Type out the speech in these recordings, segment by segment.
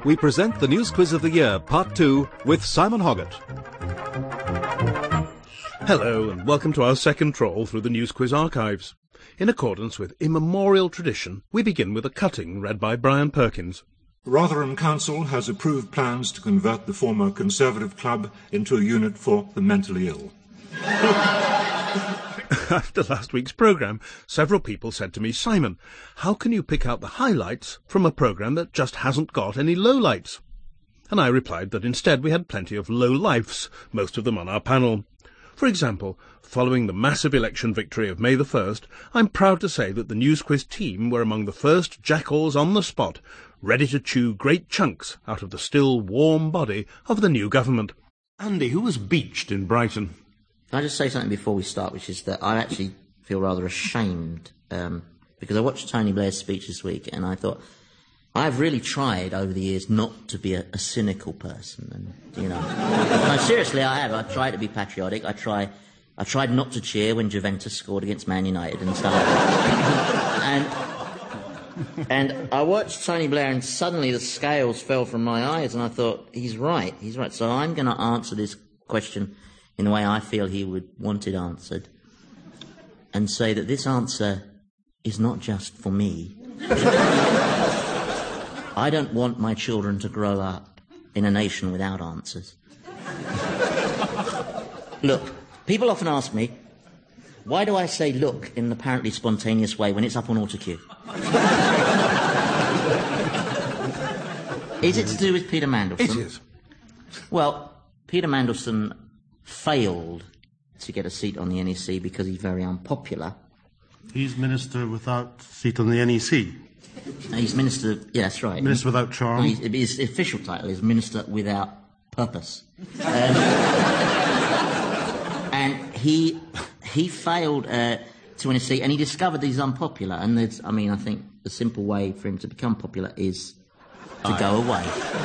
we present the News Quiz of the Year, Part 2, with Simon Hoggart. Hello, and welcome to our second trawl through the News Quiz archives. In accordance with immemorial tradition, we begin with a cutting read by Brian Perkins. Rotherham Council has approved plans to convert the former Conservative Club into a unit for the mentally ill. After last week's programme, several people said to me, Simon, how can you pick out the highlights from a programme that just hasn't got any lowlights? And I replied that instead we had plenty of low-lifes, most of them on our panel. For example, following the massive election victory of May the 1st, I'm proud to say that the News Quiz team were among the first jackals on the spot, ready to chew great chunks out of the still warm body of the new government. Andy, who was beached in Brighton? Can I just say something before we start, which is that I actually feel rather ashamed, because I watched Tony Blair's speech this week, and I thought, I've really tried over the years not to be a cynical person, and, you know. No, seriously, I have. I tried to be patriotic. I tried not to cheer when Juventus scored against Man United and stuff like that. And I watched Tony Blair, and suddenly the scales fell from my eyes, and I thought, he's right. So I'm going to answer this question in the way I feel he would want it answered, and say that this answer is not just for me. I don't want my children to grow up in a nation without answers. Look, people often ask me, why do I say look in an apparently spontaneous way when it's up on autocue? Is it to do with Peter Mandelson? It is. Well, Peter Mandelson failed to get a seat on the NEC because he's very unpopular. He's minister without seat on the NEC. He's minister, yeah, that's right. Minister without charm. His official title is minister without purpose. And he failed to win a seat, and he discovered that he's unpopular. And I think the simple way for him to become popular is to go away.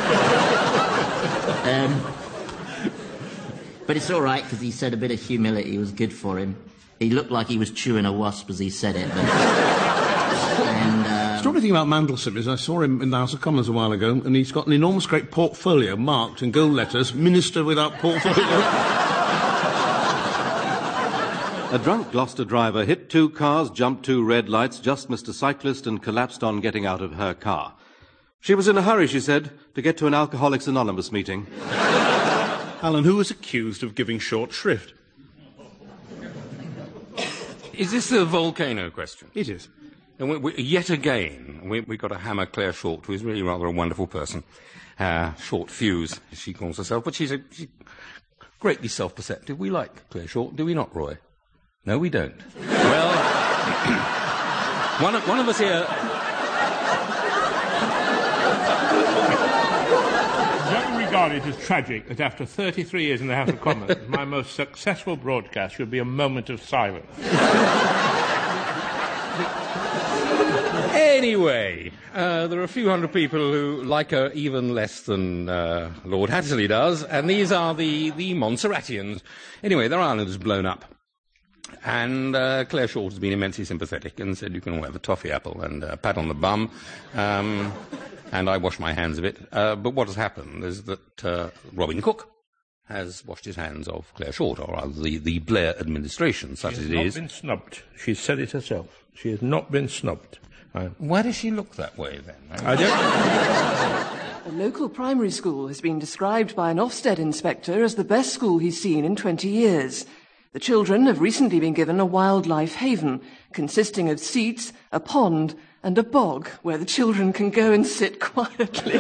But it's all right, because he said a bit of humility was good for him. He looked like he was chewing a wasp as he said it. The extraordinary thing about Mandelson is I saw him in the House of Commons a while ago, and he's got an enormous great portfolio marked in gold letters, Minister without portfolio. A drunk Gloucester driver hit 2 cars, jumped 2 red lights, just missed a cyclist and collapsed on getting out of her car. She was in a hurry, she said, to get to an Alcoholics Anonymous meeting. Alan, who was accused of giving short shrift? Is this the volcano question? It is. And yet again, we've got to hammer Claire Short, who is really rather a wonderful person. Short fuse, as she calls herself, but she's greatly self-perceptive. We like Claire Short, do we not, Roy? No, we don't. Well, one of us here... Regard it as tragic that after 33 years in the House of Commons, my most successful broadcast should be a moment of silence. Anyway, there are a few hundred people who like her even less than Lord Hattersley does, and these are the Montserratians. Anyway, their island is blown up. And Claire Short has been immensely sympathetic and said you can all have a toffee apple and a pat on the bum. And I wash my hands of it. But what has happened is that Robin Cook has washed his hands of Claire Short, or rather the Blair administration, such as it is. She has not been snubbed. She said it herself. She has not been snubbed. Why does she look that way, then? I don't... A local primary school has been described by an Ofsted inspector as the best school he's seen in 20 years. The children have recently been given a wildlife haven, consisting of seats, a pond, and a bog where the children can go and sit quietly.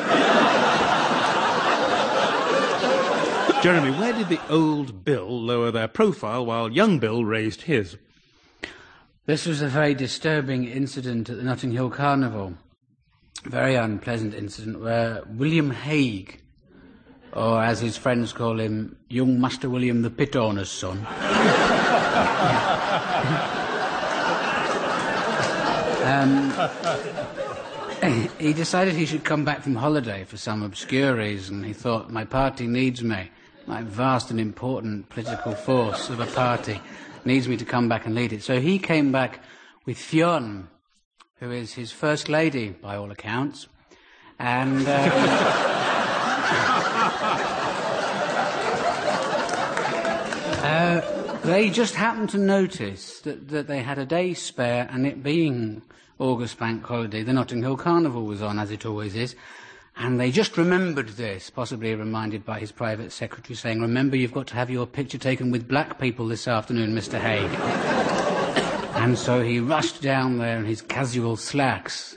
Jeremy, where did the old Bill lower their profile while young Bill raised his? This was a very disturbing incident at the Notting Hill Carnival. A very unpleasant incident where William Hague, or as his friends call him, young Master William the Pit Owner's son, he decided he should come back from holiday for some obscure reason. He thought, my party needs me. My vast and important political force of a party needs me to come back and lead it. So he came back with Fionn, who is his first lady, by all accounts, And they just happened to notice that they had a day spare, and it being August Bank Holiday, the Notting Hill Carnival was on, as it always is. And they just remembered this, possibly reminded by his private secretary saying, "Remember, you've got to have your picture taken with black people this afternoon, Mr. Haig." And so he rushed down there in his casual slacks.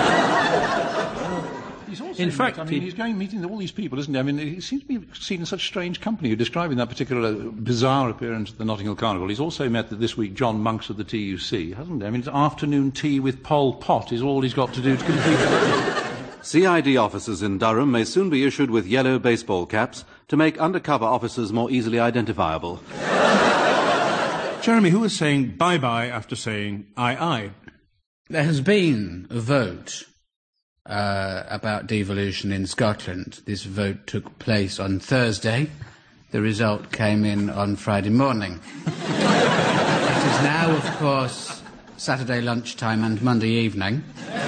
In fact, he's going meeting all these people, isn't he? I mean, he seems to be seen in such strange company. You're describing that particular bizarre appearance at the Notting Hill Carnival. He's also met this week John Monks of the TUC, hasn't he? I mean, it's afternoon tea with Pol Pot is all he's got to do to complete it. CID officers in Durham may soon be issued with yellow baseball caps to make undercover officers more easily identifiable. Jeremy, who was saying bye-bye after saying aye-aye? There has been a vote about devolution in Scotland. This vote took place on Thursday. The result came in on Friday morning. It is now, of course, Saturday lunchtime and Monday evening.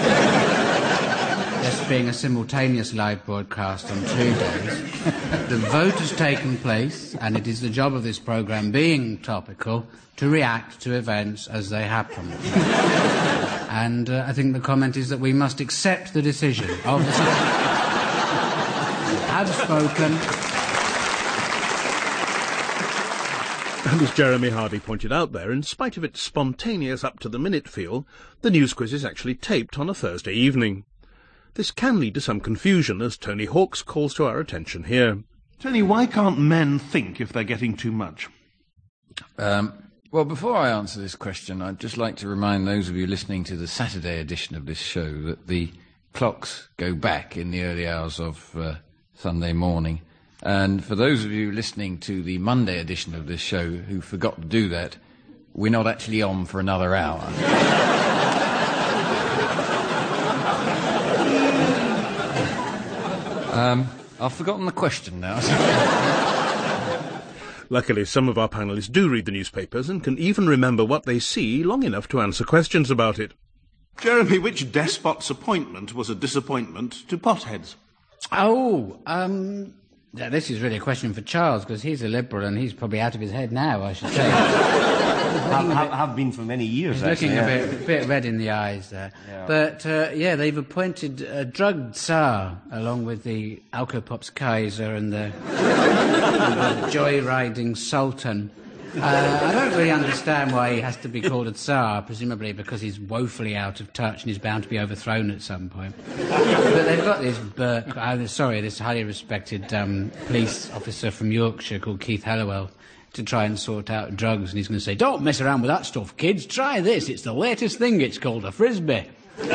This being a simultaneous live broadcast on 2 days. The vote has taken place, and it is the job of this programme, being topical, to react to events as they happen. And I think the comment is that we must accept the decision of the have spoken. And as Jeremy Hardy pointed out there, in spite of its spontaneous up-to-the-minute feel, the news quiz is actually taped on a Thursday evening. This can lead to some confusion, as Tony Hawks calls to our attention here. Tony, why can't men think if they're getting too much? Well, before I answer this question, I'd just like to remind those of you listening to the Saturday edition of this show that the clocks go back in the early hours of Sunday morning. And for those of you listening to the Monday edition of this show who forgot to do that, we're not actually on for another hour. I've forgotten the question now. Luckily, some of our panellists do read the newspapers and can even remember what they see long enough to answer questions about it. Jeremy, which despot's appointment was a disappointment to potheads? Yeah, this is really a question for Charles, because he's a Liberal and he's probably out of his head now, I should say. Have been for many years, he's looking a bit red in the eyes there. Yeah. But, they've appointed a drugged Tsar, along with the Alcopops Kaiser and the joyriding Sultan. I don't really understand why he has to be called a Tsar, presumably because he's woefully out of touch and he's bound to be overthrown at some point. But they've got this this highly respected police officer from Yorkshire called Keith Hallowell to try and sort out drugs, and he's going to say, "Don't mess around with that stuff, kids. Try this. It's the latest thing. It's called a Frisbee."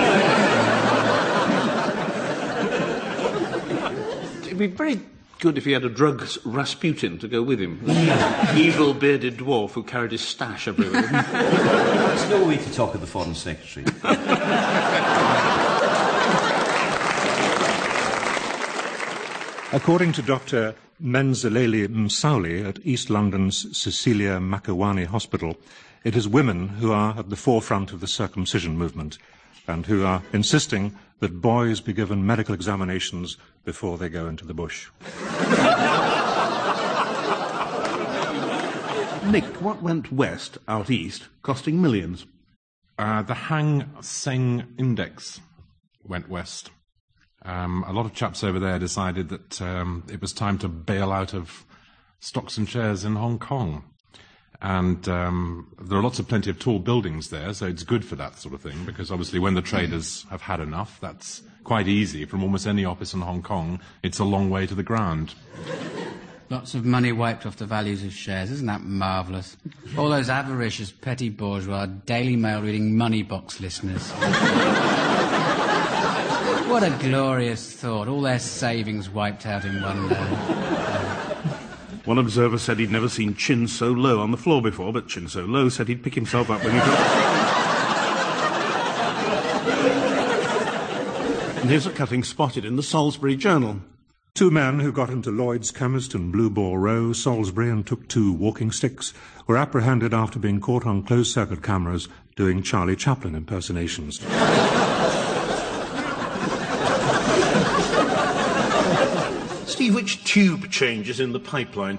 It'd be very good if he had a drugged Rasputin to go with him. Evil bearded dwarf who carried his stash everywhere. There's no way to talk of the Foreign Secretary. According to Dr. Menzaleli Msauli at East London's Cecilia Makawani Hospital, it is women who are at the forefront of the circumcision movement and who are insisting that boys be given medical examinations before they go into the bush. Nick, what went west, out east, costing millions? The Hang Seng Index went west. A lot of chaps over there decided that it was time to bail out of stocks and shares in Hong Kong. And there are plenty of tall buildings there, so it's good for that sort of thing, because obviously when the traders have had enough, that's quite easy. From almost any office in Hong Kong, it's a long way to the ground. Lots of money wiped off the values of shares. Isn't that marvellous? All those avaricious petty bourgeois Daily Mail reading money box listeners. What a glorious thought. All their savings wiped out in one day. One observer said he'd never seen Chin so low on the floor before, but Chin so low said he'd pick himself up when he got... And here's a cutting spotted in the Salisbury Journal. 2 men who got into Lloyd's Chemist in Blue Ball Row, Salisbury, and took 2 walking sticks were apprehended after being caught on closed-circuit cameras doing Charlie Chaplin impersonations. Steve, which tube change is in the pipeline?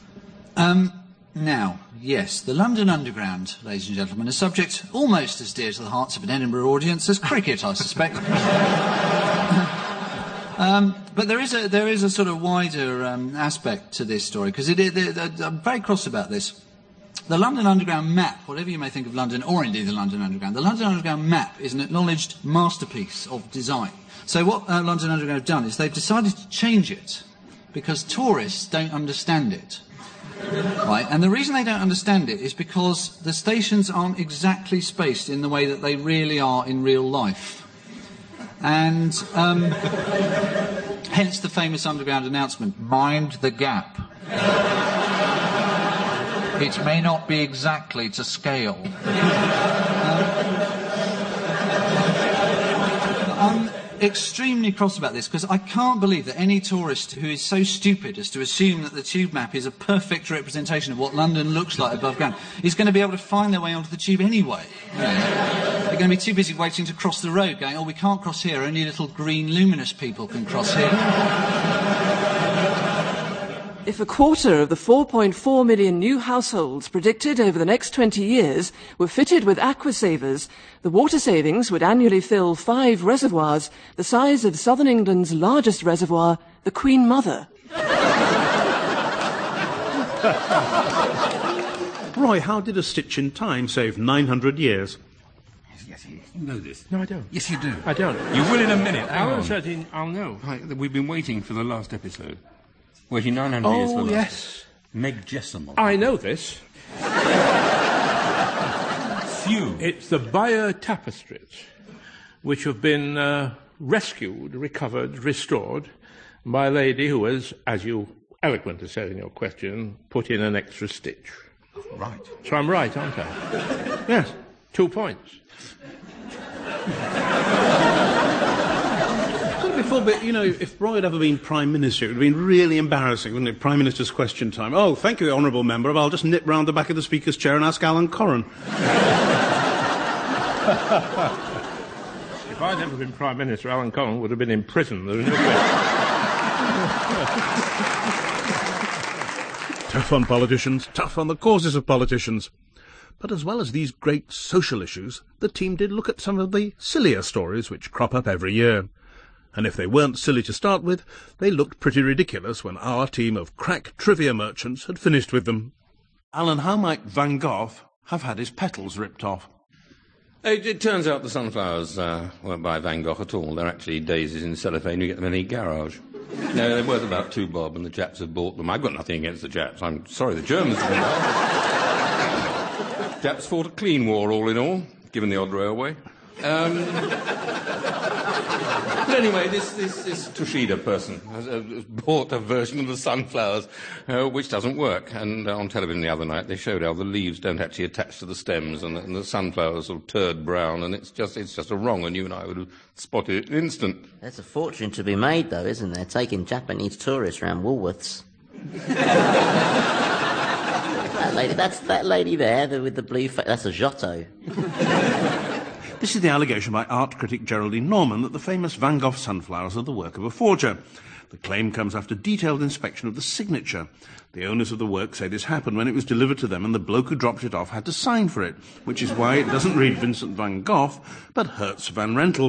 Now, yes, the London Underground, ladies and gentlemen, is a subject almost as dear to the hearts of an Edinburgh audience as cricket, I suspect. But there is a sort of wider aspect to this story, because I'm very cross about this. The London Underground map, whatever you may think of London, or indeed the London Underground, the London Underground map is an acknowledged masterpiece of design. So what London Underground have done is they've decided to change it because tourists don't understand it. Right? And the reason they don't understand it is because the stations aren't exactly spaced in the way that they really are in real life. And hence the famous Underground announcement, mind the gap. It may not be exactly to scale. I'm extremely cross about this because I can't believe that any tourist who is so stupid as to assume that the tube map is a perfect representation of what London looks like above ground is going to be able to find their way onto the tube anyway. They're going to be too busy waiting to cross the road going, oh, we can't cross here, only little green luminous people can cross here. If a quarter of the 4.4 million new households predicted over the next 20 years were fitted with aquasavers, the water savings would annually fill 5 reservoirs the size of southern England's largest reservoir, the Queen Mother. Roy, how did a stitch in time save 900 years? Yes, you know this. No, I don't. Yes, you do. I don't. You will in a minute. Alan said I'll know. Right, we've been waiting for the last episode. Waiting 900 years for the last. Oh, yes. Meg Jessamine. I know this. Phew. It's the Bayer tapestries, which have been rescued, recovered, restored by a lady who has, as you eloquently said in your question, put in an extra stitch. Right. So I'm right, aren't I? Yes. 2 points. Before, but, you know, if Roy had ever been Prime Minister, it would have been really embarrassing, wouldn't it? Prime Minister's question time. Oh, thank you, Honourable Member. I'll just nip round the back of the Speaker's chair and ask Alan Corran. If I'd ever been Prime Minister, Alan Corran would have been in prison. There's no question. Tough on politicians, tough on the causes of politicians. But as well as these great social issues, the team did look at some of the sillier stories which crop up every year. And if they weren't silly to start with, they looked pretty ridiculous when our team of crack trivia merchants had finished with them. Alan, how might Van Gogh have had his petals ripped off? It turns out the sunflowers weren't by Van Gogh at all. They're actually daisies in cellophane. You get them in any garage. No, they're worth about 2 bob, and the Japs have bought them. I've got nothing against the Japs. I'm sorry the Germans have. Japs fought a clean war, all in all, given the odd railway. But anyway, this Tushida person has bought a version of the sunflowers which doesn't work. And on television the other night they showed how the leaves don't actually attach to the stems, and the sunflowers sort of turd brown, and it's just a wrong, and you and I would have spotted it in an instant. There's a fortune to be made, though, isn't there? Taking Japanese tourists around Woolworths. That lady there with the blue face, that's a Giotto. This is the allegation by art critic Geraldine Norman that the famous Van Gogh sunflowers are the work of a forger. The claim comes after detailed inspection of the signature. The owners of the work say this happened when it was delivered to them and the bloke who dropped it off had to sign for it, which is why it doesn't read Vincent van Gogh, but Hertz van Rentel.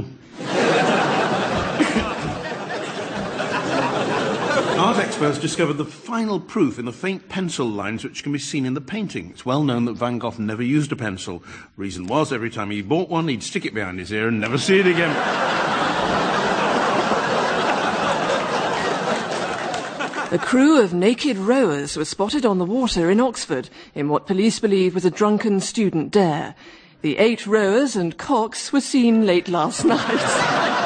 Art experts discovered the final proof in the faint pencil lines which can be seen in the painting. It's well known that Van Gogh never used a pencil. Reason was, every time he bought one, he'd stick it behind his ear and never see it again. A crew of naked rowers were spotted on the water in Oxford in what police believe was a drunken student dare. The 8 rowers and cocks were seen late last night.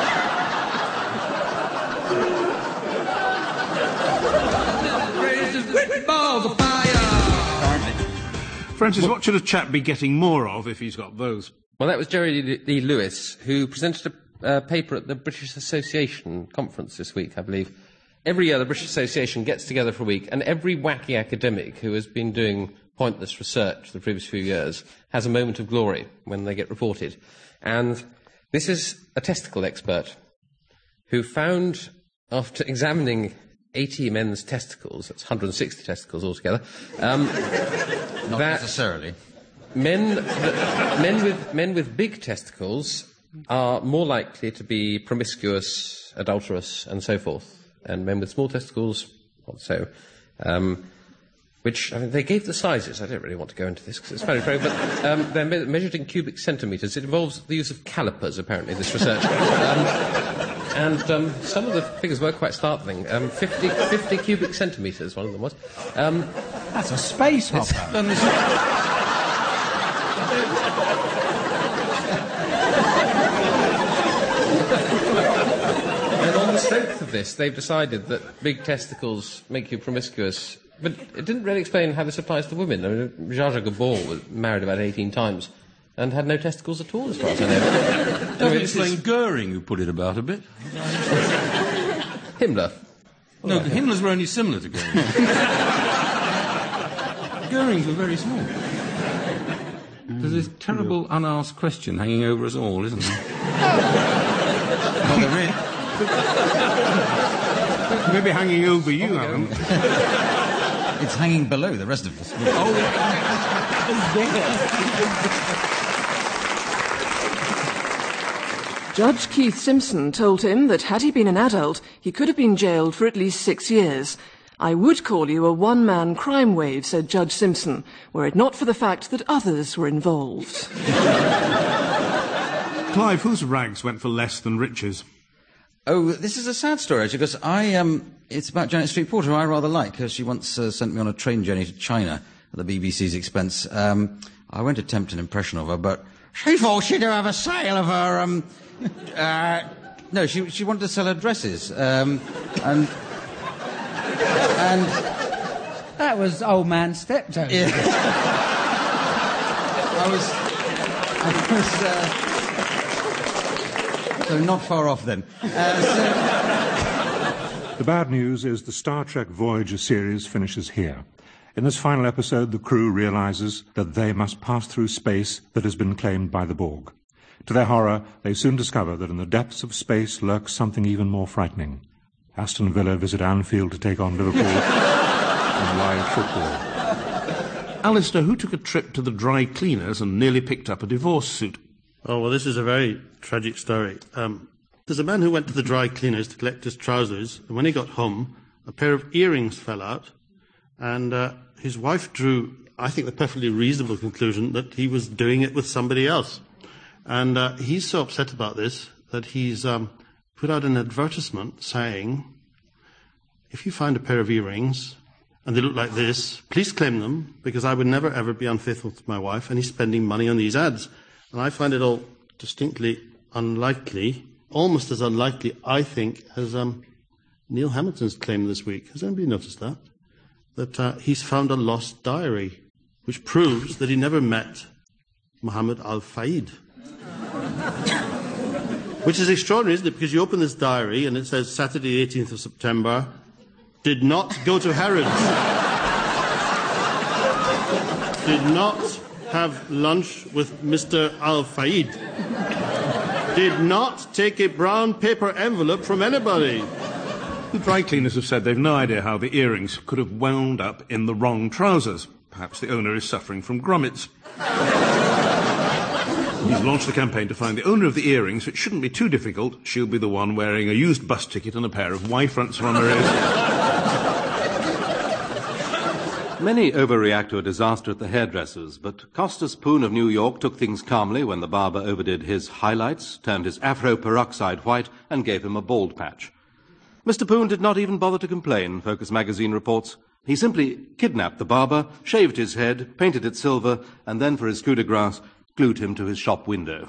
Francis, what should a chap be getting more of if he's got those? Well, that was Jerry Lee Lewis, who presented a paper at the British Association conference this week, I believe. Every year, the British Association gets together for a week, and every wacky academic who has been doing pointless research the previous few years has a moment of glory when they get reported. And this is a testicle expert who found after examining 80 men's testicles, that's 160 testicles altogether, Not necessarily. Men with big testicles are more likely to be promiscuous, adulterous, and so forth, and men with small testicles, not so. Which, I mean, they gave the sizes. I don't really want to go into this because it's very vague, but they're measured in cubic centimetres. It involves the use of calipers, apparently, this research. And some of the figures were quite startling. 50 cubic centimetres, one of them was. That's a space hopper. And on the strength of this, they've decided that big testicles make you promiscuous. But it didn't really explain how this applies to women. I mean, Zsa Zsa Gabor was married about 18 times and had no testicles at all, as far as I know. Doesn't explain Goering, who put it about a bit. Himmler. No, the Himmlers were only similar to Goering. Goering's were very small. There's this terrible unasked question hanging over us all, isn't there? Well, there is. Maybe hanging over you, Alan. It's hanging below the rest of us. Judge Keith Simpson told him that had he been an adult, he could have been jailed for at least 6 years. I would call you a one-man crime wave, said Judge Simpson, were it not for the fact that others were involved. Clive, whose rags went for less than riches? Oh, this is a sad story, actually, because it's about Janet Street Porter, who I rather like. She once sent me on a train journey to China at the BBC's expense. I won't attempt an impression of her, but she thought she'd have a sale of her, no, she wanted to sell her dresses, and That was old man stepdad. Yeah. So not far off then. The bad news is the Star Trek Voyager series finishes here. In this final episode, the crew realizes that they must pass through space that has been claimed by the Borg. To their horror, they soon discover that in the depths of space lurks something even more frightening. Aston Villa visit Anfield to take on Liverpool in live football. Alistair, who took a trip to the dry cleaners and nearly picked up a divorce suit? Oh, well, this is a very tragic story. There's a man who went to the dry cleaners to collect his trousers, and when he got home, a pair of earrings fell out, and his wife drew, I think, the perfectly reasonable conclusion that he was doing it with somebody else. And he's so upset about this that he's put out an advertisement saying, if you find a pair of earrings and they look like this, please claim them, because I would never, ever be unfaithful to my wife, and he's spending money on these ads. And I find it all distinctly unlikely, almost as unlikely, I think, as Neil Hamilton's claim this week. Has anybody noticed that? That he's found a lost diary, which proves that he never met Muhammad al-Fayed. Which is extraordinary, isn't it? Because you open this diary and it says Saturday, 18th of September, did not go to Harrods. Did not have lunch with Mr. al-Fayed. Did not take a brown paper envelope from anybody. The dry cleaners have said they've no idea how the earrings could have wound up in the wrong trousers. Perhaps the owner is suffering from grommets. He's launched a campaign to find the owner of the earrings. It shouldn't be too difficult. She'll be the one wearing a used bus ticket and a pair of Y-fronts from her ears. Many overreact to a disaster at the hairdressers, but Costas Poon of New York took things calmly when the barber overdid his highlights, turned his afro peroxide white, and gave him a bald patch. Mr. Poon did not even bother to complain, Focus magazine reports. He simply kidnapped the barber, shaved his head, painted it silver, and then, for his coup de grace, glued him to his shop window.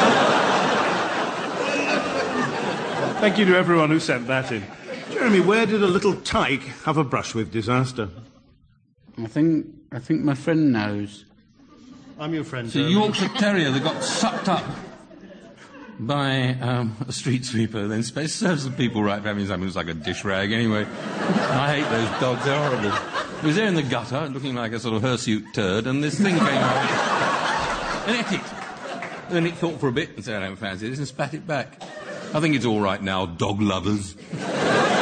Thank you to everyone who sent that in. Jeremy, where did a little tyke have a brush with disaster? I think my friend knows. I'm your friend. It's a Yorkshire Terrier that got sucked up by a street sweeper, then space serves the people right for having something that's like a dish rag anyway. I hate those dogs, they're horrible. It was there in the gutter, looking like a sort of hirsute turd, and this thing came out. And it hit. Then it thought for a bit and said, I don't fancy this, and spat it back. I think it's all right now, dog lovers.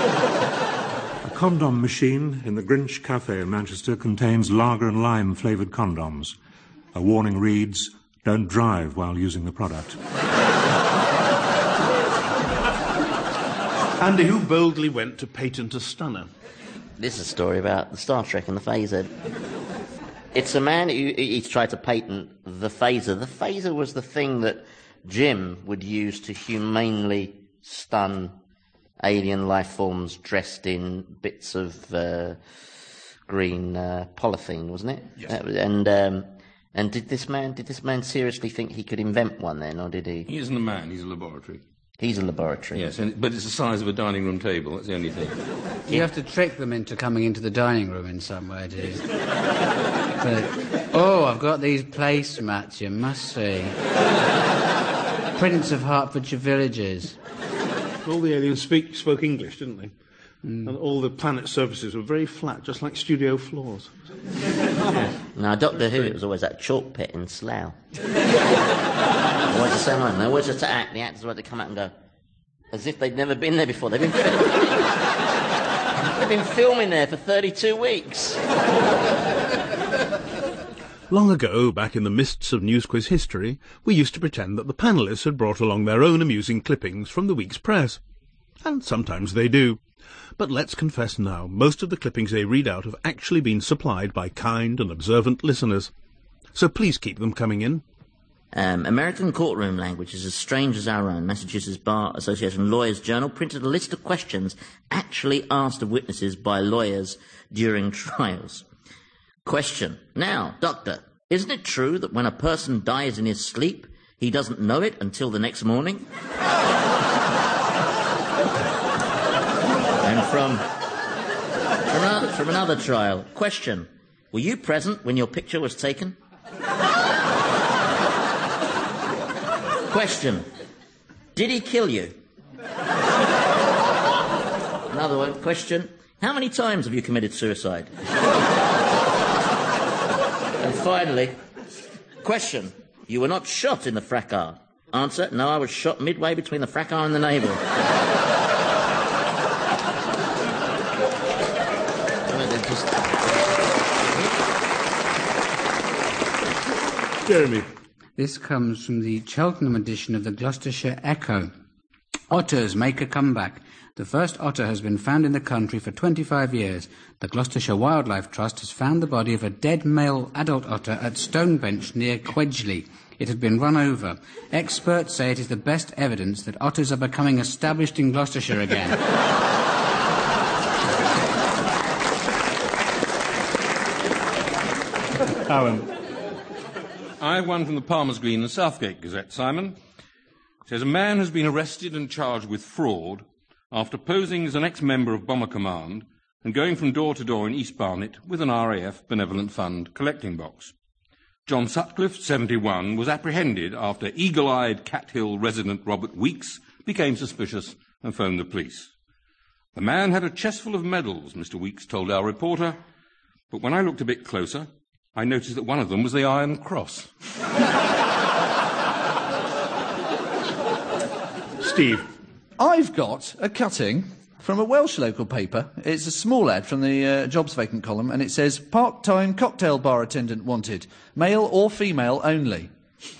A condom machine in the Grinch Cafe in Manchester contains lager and lime flavoured condoms. A warning reads, "Don't drive while using the product." Andy, who boldly went to patent a stunner? This is a story about the Star Trek and the phaser. It's a man he's tried to patent the phaser. The phaser was the thing that Jim would use to humanely stun alien life forms dressed in bits of green polythene, wasn't it? Yes. And did this man seriously think he could invent one then, or did he? He isn't a man, he's a laboratory. He's a laboratory. Yes, but it's the size of a dining room table, that's the only thing. You have to trick them into coming into the dining room in some way, do you? Oh, I've got these placemats, you must see. Prince of Hertfordshire Villages. All the aliens spoke English, didn't they? And all the planet surfaces were very flat, just like studio floors. Now, Doctor Who, it was always that chalk pit in Slough. Always the same one. They always just act. The actors had to come out and go, as if they'd never been there before. They've been filming there for 32 weeks. Long ago, back in the mists of News Quiz history, we used to pretend that the panellists had brought along their own amusing clippings from the week's press. And sometimes they do. But let's confess now, most of the clippings they read out have actually been supplied by kind and observant listeners. So please keep them coming in. American courtroom language is as strange as our own. Massachusetts Bar Association Lawyers Journal printed a list of questions actually asked of witnesses by lawyers during trials. Question. Now, doctor, isn't it true that when a person dies in his sleep, he doesn't know it until the next morning? And from another trial. Question. Were you present when your picture was taken? Question. Did he kill you? Another one. Question. How many times have you committed suicide? And finally, question. You were not shot in the fracas. Answer. No, I was shot midway between the fracas and the navel. Jeremy. This comes from the Cheltenham edition of the Gloucestershire Echo. Otters make a comeback. The first otter has been found in the country for 25 years. The Gloucestershire Wildlife Trust has found the body of a dead male adult otter at Stonebench near Quedgeley. It had been run over. Experts say it is the best evidence that otters are becoming established in Gloucestershire again. Alan. I have one from the Palmer's Green and Southgate Gazette, Simon. It says, a man has been arrested and charged with fraud after posing as an ex-member of Bomber Command and going from door to door in East Barnet with an RAF Benevolent Fund collecting box. John Sutcliffe, 71, was apprehended after eagle-eyed Cat Hill resident Robert Weeks became suspicious and phoned the police. The man had a chest full of medals, Mr. Weeks told our reporter, but when I looked a bit closer, I noticed that one of them was the Iron Cross. Steve. I've got a cutting from a Welsh local paper. It's a small ad from the jobs vacant column, and it says, part-time cocktail bar attendant wanted, male or female only.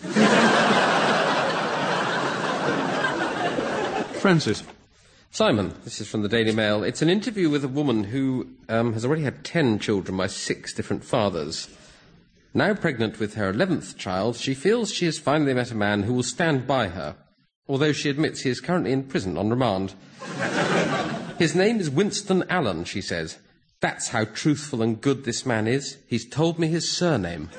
Francis. Simon, this is from the Daily Mail. It's an interview with a woman who has already had 10 children by 6 different fathers. Now pregnant with her 11th child, she feels she has finally met a man who will stand by her, although she admits he is currently in prison on remand. His name is Winston Allen, she says. That's how truthful and good this man is. He's told me his surname.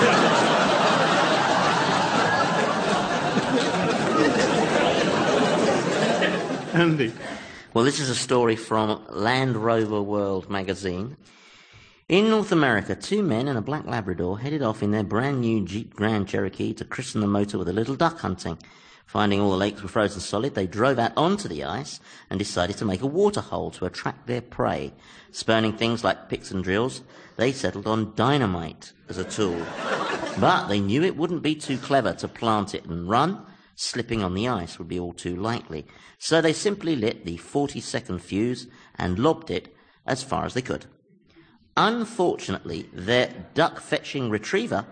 Andy. Well, this is a story from Land Rover World magazine. In North America, 2 men and a black Labrador headed off in their brand new Jeep Grand Cherokee to christen the motor with a little duck hunting. Finding all the lakes were frozen solid, they drove out onto the ice and decided to make a water hole to attract their prey. Spurning things like picks and drills, they settled on dynamite as a tool. But they knew it wouldn't be too clever to plant it and run, slipping on the ice would be all too likely. So they simply lit the 40-second fuse and lobbed it as far as they could. Unfortunately, their duck-fetching retriever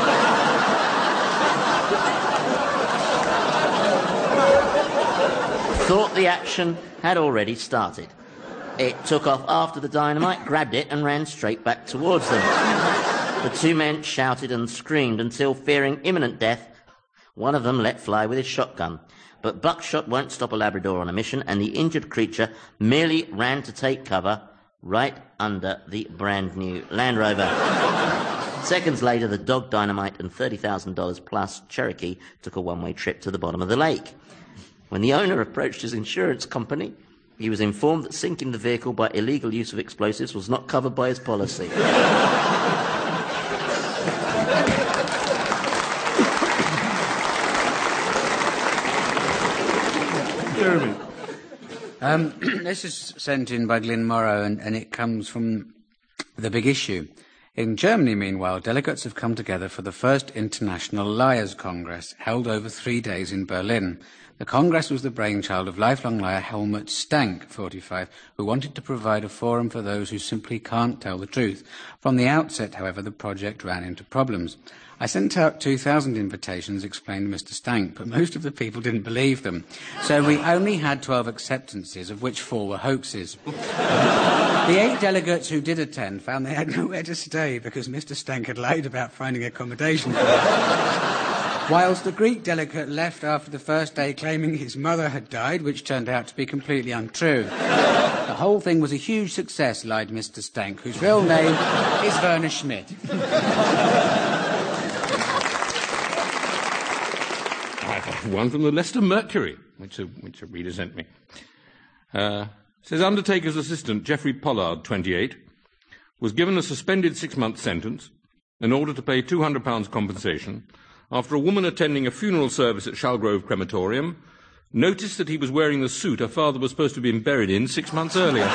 thought the action had already started. It took off after the dynamite, grabbed it, and ran straight back towards them. The two men shouted and screamed until, fearing imminent death, one of them let fly with his shotgun. But buckshot won't stop a Labrador on a mission, and the injured creature merely ran to take cover right under the brand-new Land Rover. Seconds later, the dog dynamite and $30,000 plus Cherokee took a one-way trip to the bottom of the lake. When the owner approached his insurance company, he was informed that sinking the vehicle by illegal use of explosives was not covered by his policy. Jeremy. This is sent in by Glyn Morrow, and it comes from The Big Issue. In Germany, meanwhile, delegates have come together for the first International Liars Congress, held over 3 days in Berlin. The Congress was the brainchild of lifelong liar Helmut Stank, 45, who wanted to provide a forum for those who simply can't tell the truth. From the outset, however, the project ran into problems. I sent out 2,000 invitations, explained Mr. Stank, but most of the people didn't believe them. So we only had 12 acceptances, of which 4 were hoaxes. The 8 delegates who did attend found they had nowhere to stay because Mr. Stank had lied about finding accommodation for them. Whilst the Greek delegate left after the first day claiming his mother had died, which turned out to be completely untrue. The whole thing was a huge success, lied Mr. Stank, whose real name is Werner Schmidt. One from the Leicester Mercury, which a reader sent me. Says, Undertaker's assistant, Geoffrey Pollard, 28, was given a suspended 6-month sentence in order to pay £200 compensation after a woman attending a funeral service at Shalgrove Crematorium noticed that he was wearing the suit her father was supposed to have been buried in 6 months earlier.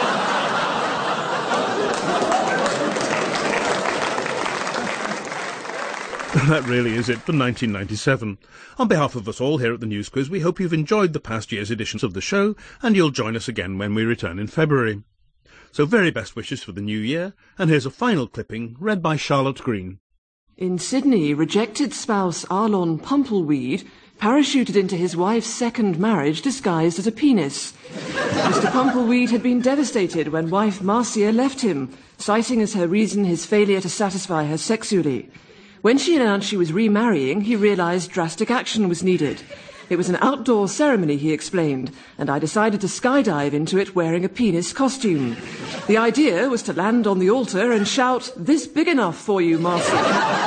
That really is it for 1997. On behalf of us all here at the News Quiz, we hope you've enjoyed the past year's editions of the show, and you'll join us again when we return in February. So very best wishes for the new year, and here's a final clipping read by Charlotte Green. In Sydney, rejected spouse Arlon Pumpleweed parachuted into his wife's second marriage disguised as a penis. Mr. Pumpleweed had been devastated when wife Marcia left him, citing as her reason his failure to satisfy her sexually. When she announced she was remarrying, he realised drastic action was needed. It was an outdoor ceremony, he explained, and I decided to skydive into it wearing a penis costume. The idea was to land on the altar and shout, "This big enough for you, Marcia."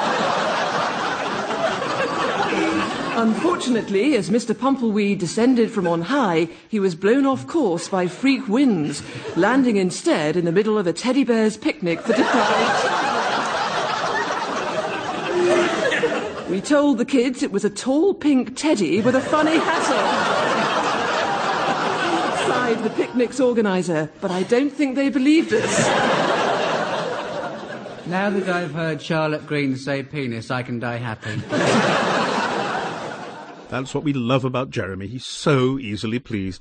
Unfortunately, as Mr. Pumpleweed descended from on high, he was blown off course by freak winds, landing instead in the middle of a teddy bear's picnic for deprived. We told the kids it was a tall pink teddy with a funny hat on. Sighed the picnic's organiser, but I don't think they believed us. Now that I've heard Charlotte Green say penis, I can die happy. That's what we love about Jeremy. He's so easily pleased.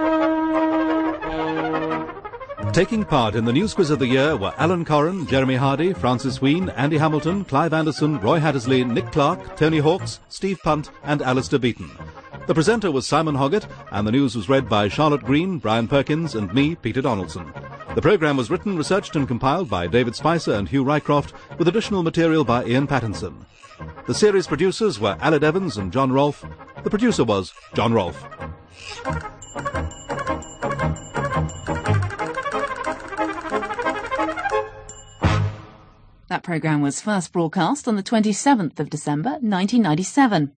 Taking part in the News Quiz of the Year were Alan Corran, Jeremy Hardy, Francis Wheen, Andy Hamilton, Clive Anderson, Roy Hattersley, Nick Clark, Tony Hawkes, Steve Punt and Alistair Beaton. The presenter was Simon Hoggett, and the news was read by Charlotte Green, Brian Perkins and me, Peter Donaldson. The programme was written, researched and compiled by David Spicer and Hugh Rycroft, with additional material by Ian Pattinson. The series producers were Aled Evans and John Rolfe. The producer was John Rolfe. That programme was first broadcast on the 27th of December 1997.